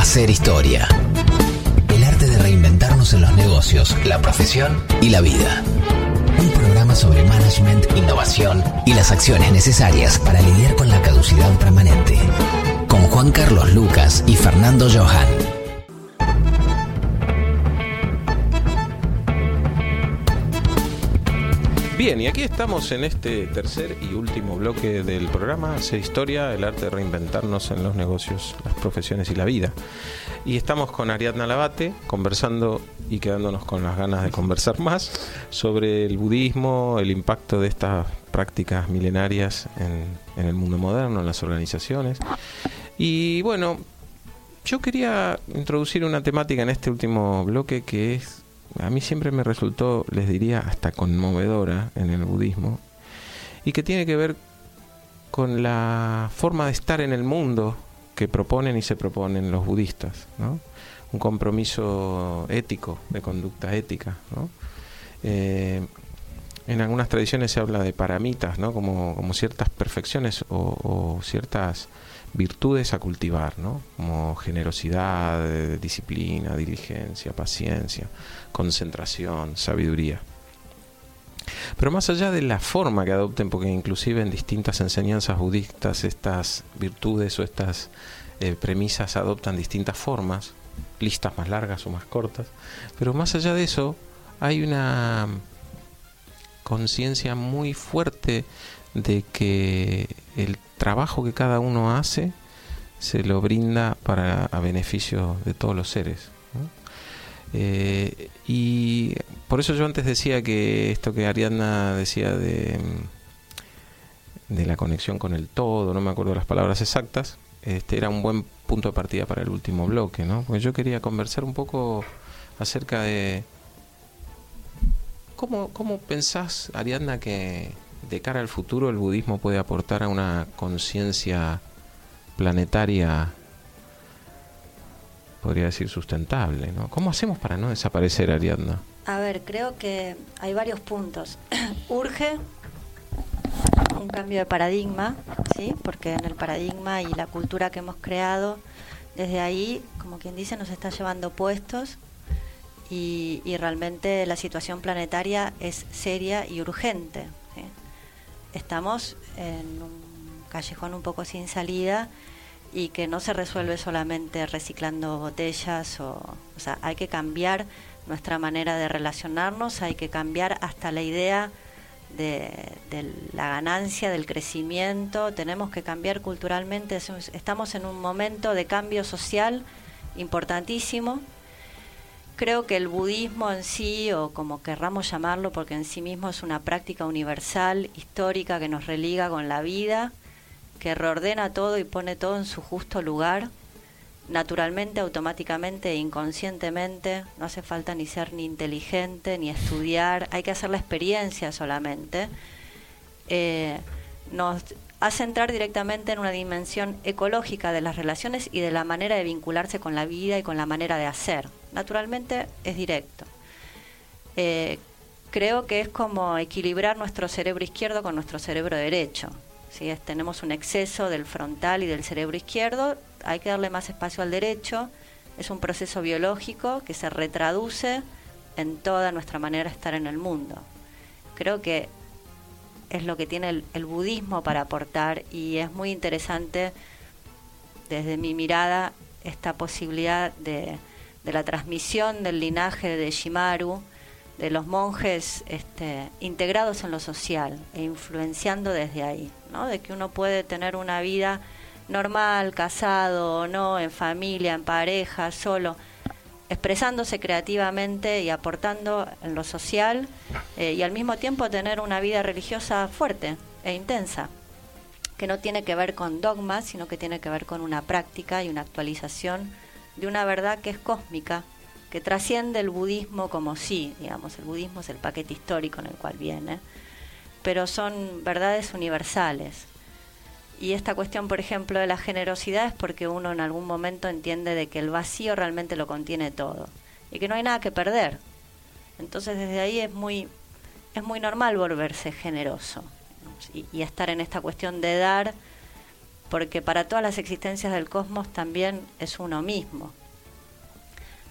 Hacer historia. El arte de reinventarnos en los negocios, la profesión y la vida. Un programa sobre management, innovación y las acciones necesarias para lidiar con la caducidad permanente. Con Juan Carlos Lucas y Fernando Johan. Bien, y aquí estamos en este tercer y último bloque del programa Hacer historia, el arte de reinventarnos en los negocios, las profesiones y la vida. Y estamos con Ariadna Labate conversando y quedándonos con las ganas de conversar más sobre el budismo, el impacto de estas prácticas milenarias en el mundo moderno, en las organizaciones. Y bueno, yo quería introducir una temática en este último bloque que es, a mí siempre me resultó, les diría, hasta conmovedora en el budismo, y que tiene que ver con la forma de estar en el mundo que proponen y se proponen los budistas, ¿no? Un compromiso ético, de conducta ética, ¿no? En algunas tradiciones se habla de paramitas, ¿no? Como ciertas perfecciones o ciertas virtudes a cultivar, ¿no? Como generosidad, disciplina, diligencia, paciencia, concentración, sabiduría. Pero más allá de la forma que adopten, porque inclusive en distintas enseñanzas budistas estas virtudes o estas premisas adoptan distintas formas, listas más largas o más cortas, pero más allá de eso hay una conciencia muy fuerte de que el trabajo que cada uno hace se lo brinda a beneficio de todos los seres, ¿no? Y por eso yo antes decía que esto que Ariadna decía de la conexión con el todo, no me acuerdo las palabras exactas, era un buen punto de partida para el último bloque, ¿no? Porque yo quería conversar un poco acerca de cómo pensás, Ariadna, que de cara al futuro el budismo puede aportar a una conciencia planetaria, podría decir, sustentable, ¿no? ¿Cómo hacemos para no desaparecer, Ariadna? A ver, creo que hay varios puntos. Urge un cambio de paradigma, ¿sí? Porque en el paradigma y la cultura que hemos creado, desde ahí, como quien dice, nos está llevando puestos y realmente la situación planetaria es seria y urgente, ¿sí? Estamos en un callejón un poco sin salida y que no se resuelve solamente reciclando botellas, o sea, hay que cambiar nuestra manera de relacionarnos, hay que cambiar hasta la idea de la ganancia, del crecimiento, tenemos que cambiar culturalmente, estamos en un momento de cambio social importantísimo. Creo que el budismo en sí, o como querramos llamarlo, porque en sí mismo es una práctica universal, histórica, que nos religa con la vida, que reordena todo y pone todo en su justo lugar, naturalmente, automáticamente e inconscientemente. No hace falta ni ser ni inteligente, ni estudiar, hay que hacer la experiencia solamente. Nos hace entrar directamente en una dimensión ecológica de las relaciones y de la manera de vincularse con la vida y con la manera de hacer. Naturalmente es directo. Creo que es como equilibrar nuestro cerebro izquierdo con nuestro cerebro derecho. ¿Sí? Tenemos un exceso del frontal y del cerebro izquierdo, hay que darle más espacio al derecho. Es un proceso biológico que se retraduce en toda nuestra manera de estar en el mundo. Creo que es lo que tiene el budismo para aportar, y es muy interesante desde mi mirada esta posibilidad de la transmisión del linaje de Shimaru, de los monjes integrados en lo social e influenciando desde ahí, ¿no? De que uno puede tener una vida normal, casado o no, en familia, en pareja, solo, expresándose creativamente y aportando en lo social, y al mismo tiempo tener una vida religiosa fuerte e intensa, que no tiene que ver con dogmas, sino que tiene que ver con una práctica y una actualización de una verdad que es cósmica, que trasciende el budismo como sí, digamos, el budismo es el paquete histórico en el cual viene, pero son verdades universales. Y esta cuestión, por ejemplo, de la generosidad es porque uno en algún momento entiende de que el vacío realmente lo contiene todo y que no hay nada que perder. Entonces desde ahí es muy normal volverse generoso y estar en esta cuestión de dar, porque para todas las existencias del cosmos también es uno mismo.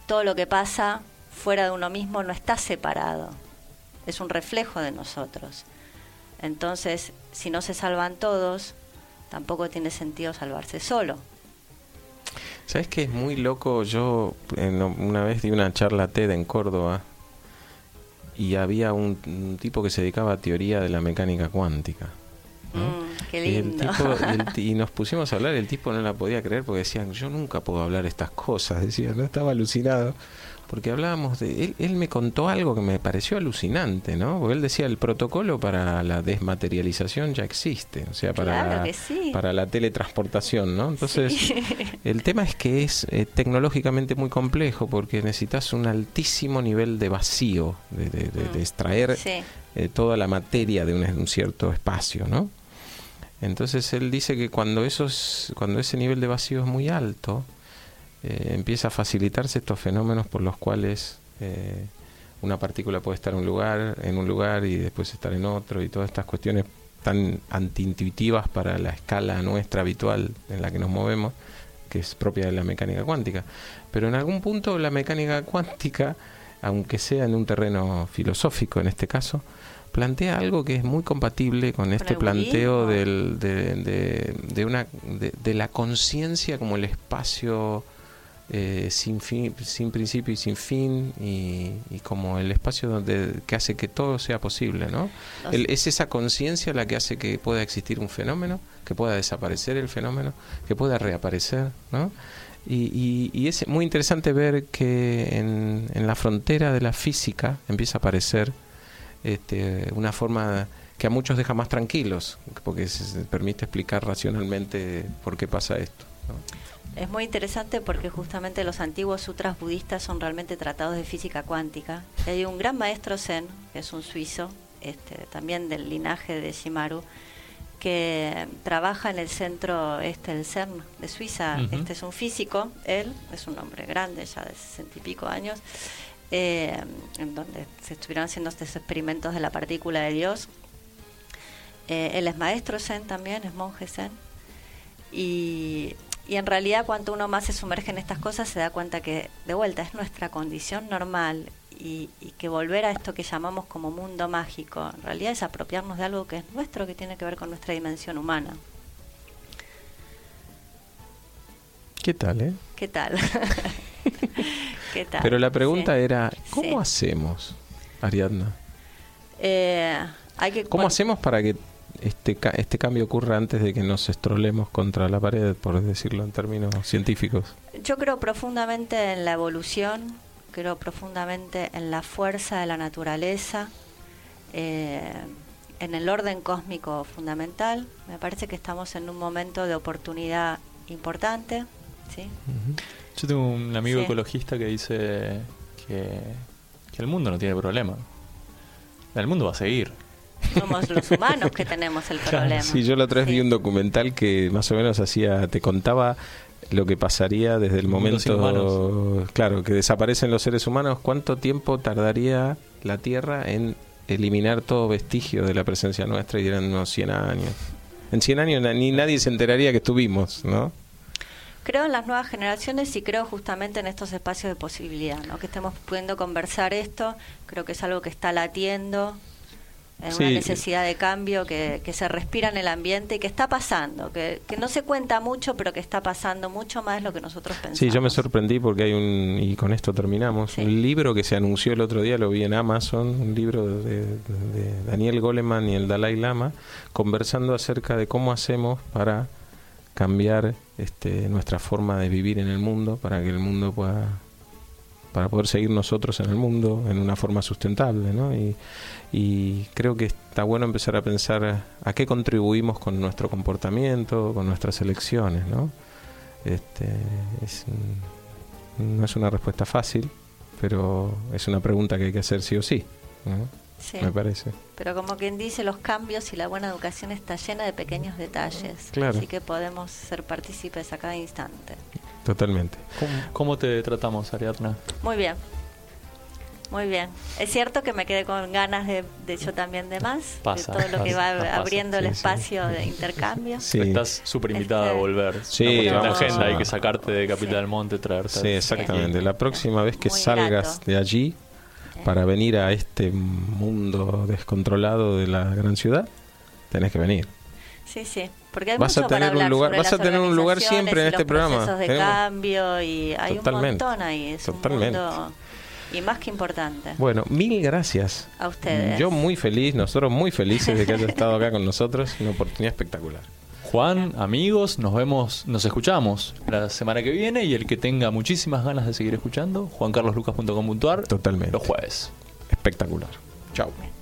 todo lo que pasa fuera de uno mismo no está separado, es un reflejo de nosotros. Entonces, si no se salvan todos, tampoco tiene sentido salvarse solo. ¿Sabes qué es muy loco? Yo una vez di una charla TED en Córdoba y había un tipo que se dedicaba a teoría de la mecánica cuántica, ¿no? Qué lindo. Y nos pusimos a hablar, el tipo no la podía creer porque decían, yo nunca puedo hablar estas cosas, decía, no, estaba alucinado. Porque hablábamos de... Él me contó algo que me pareció alucinante, ¿no? Porque él decía, el protocolo para la desmaterialización ya existe, o sea, Claro que sí. para la teletransportación, ¿no? Entonces, Sí. el tema es que es tecnológicamente muy complejo porque necesitas un altísimo nivel de vacío, de extraer Sí. toda la materia de un cierto espacio, ¿no? Entonces, él dice que cuando ese nivel de vacío es muy alto, empieza a facilitarse estos fenómenos por los cuales una partícula puede estar en un lugar y después estar en otro, y todas estas cuestiones tan antiintuitivas para la escala nuestra habitual en la que nos movemos, que es propia de la mecánica cuántica. Pero en algún punto la mecánica cuántica, aunque sea en un terreno filosófico en este caso, plantea algo que es muy compatible con este planteo de la conciencia como el espacio sin principio y sin fin, y como el espacio que hace que todo sea posible, ¿no? Es esa conciencia la que hace que pueda existir un fenómeno, que pueda desaparecer el fenómeno, que pueda reaparecer, ¿no? Y es muy interesante ver que en la frontera de la física empieza a aparecer una forma que a muchos deja más tranquilos, porque se permite explicar racionalmente por qué pasa esto, ¿no? Es muy interesante porque justamente los antiguos sutras budistas son realmente tratados de física cuántica. Hay un gran maestro Zen, que es un suizo, también del linaje de Shimaru, que trabaja en el centro del CERN de Suiza. Uh-huh. Es un físico, él es un hombre grande, ya de 60 y pico años, en donde se estuvieron haciendo estos experimentos de la partícula de Dios. Él es maestro Zen también, es monje Zen, y en realidad cuanto uno más se sumerge en estas cosas se da cuenta que de vuelta es nuestra condición normal, y que volver a esto que llamamos como mundo mágico en realidad es apropiarnos de algo que es nuestro, que tiene que ver con nuestra dimensión humana. ¿Qué tal, ¿Qué tal? ¿Qué tal? Pero la pregunta Sí. era, ¿cómo Sí. hacemos, Ariadna? Hay que ¿Cómo hacemos para que este cambio ocurra antes de que nos estrolemos contra la pared, por decirlo en términos científicos? Yo creo profundamente en la evolución, creo profundamente en la fuerza de la naturaleza, en el orden cósmico fundamental. Me parece que estamos en un momento de oportunidad importante, ¿sí? Uh-huh. Yo tengo un amigo Sí. ecologista que dice que el mundo no tiene problema. El mundo va a seguir. Somos los humanos que tenemos el problema. Sí, yo la otra vez Sí. vi un documental que más o menos te contaba lo que pasaría desde el Mundo sin momento, claro, que desaparecen los seres humanos, cuánto tiempo tardaría la Tierra en eliminar todo vestigio de la presencia nuestra, y eran unos 100 años. En 100 años ni nadie se enteraría que estuvimos, ¿no? Creo en las nuevas generaciones y creo justamente en estos espacios de posibilidad, ¿no? Que estemos pudiendo conversar esto, creo que es algo que está latiendo, en Sí. una necesidad de cambio que se respira en el ambiente y que está pasando, que no se cuenta mucho, pero que está pasando mucho más de lo que nosotros pensamos. Sí, yo me sorprendí porque y con esto terminamos, Sí. un libro que se anunció el otro día, lo vi en Amazon, un libro de Daniel Goleman y el Dalai Lama, conversando acerca de cómo hacemos para cambiar nuestra forma de vivir en el mundo, para que el mundo para poder seguir nosotros en el mundo en una forma sustentable, ¿no? Y creo que está bueno empezar a pensar a qué contribuimos con nuestro comportamiento, con nuestras elecciones, ¿no? No es una respuesta fácil, pero es una pregunta que hay que hacer sí o sí, ¿no? Sí. Me parece. Pero como quien dice, los cambios y la buena educación está llena de pequeños detalles, Claro. así que podemos ser partícipes a cada instante. Totalmente. ¿Cómo te tratamos, Ariadna? Muy bien. Muy bien. Es cierto que me quedé con ganas de yo también de más, Pasa, de todo lo que va pasa. abriendo el Sí, espacio de intercambio. Sí. Estás súper invitada a volver. Sí, No, porque en la vamos agenda a- hay que sacarte de Capital del Monte, traerte. Sí, exactamente. La próxima vez que Muy salgas grato. de allí para venir a este mundo descontrolado de la gran ciudad, tenés que venir. Sí, sí, porque hay Vas mucho a tener para hablar un lugar- sobre vas a las tener un lugar siempre en organizaciones y este los programa. procesos de Tenemos- cambio y hay Totalmente. un montón ahí, es Totalmente. un mundo y más que importante. Bueno, mil gracias. A ustedes. Yo muy feliz, nosotros muy felices de que hayas estado acá con nosotros. Una oportunidad espectacular. Juan, amigos, nos escuchamos la semana que viene y el que tenga muchísimas ganas de seguir escuchando, juancarloslucas.com.ar Totalmente. los jueves. Espectacular. Chao.